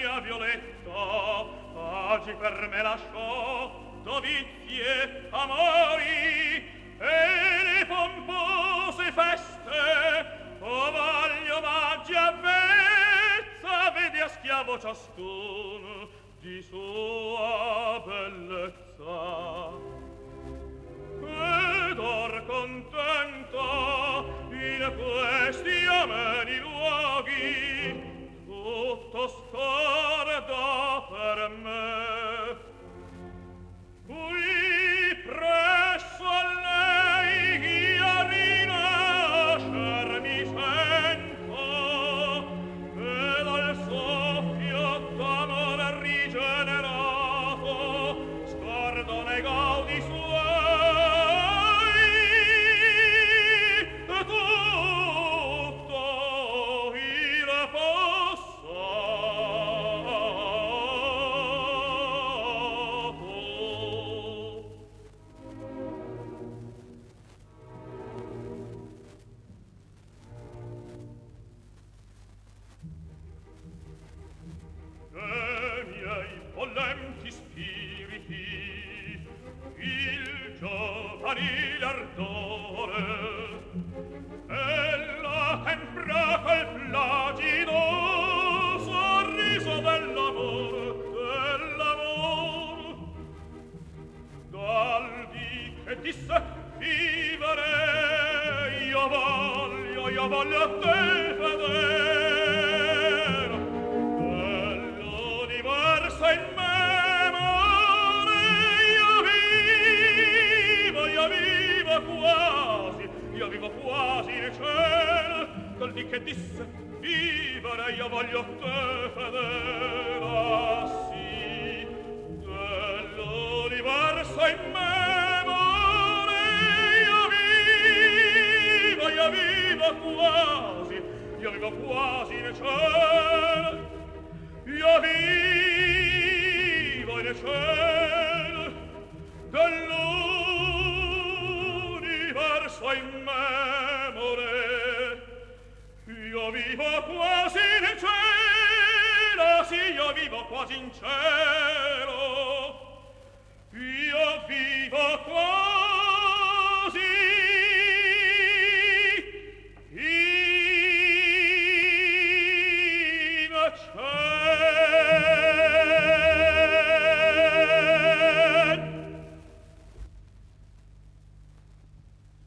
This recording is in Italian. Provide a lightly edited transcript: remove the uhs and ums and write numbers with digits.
mia Violetta oggi per me lasciò dovizia amori e le pompose feste o voglio omaggi avvezza vedi a schiavo ciascun di sua bellezza ed or contenta in questi ameni luoghi tutto scorda per me qui presso a lei io rinascer mi sento ed al soffio d'amore rigenerato scordo nei gaudi suoi giovanile ardore ella tempra col placido sorriso dell'amor dal dì che disse vivere io voglio te vedere dell'universo in me io vivo quasi nel cielo dal dì che disse vivere io voglio te fedele ah sì dell'universo in memoria io vivo quasi nel cielo io vivo nel cielo dell'universo in memore io vivo quasi nel cielo sì io vivo quasi in cielo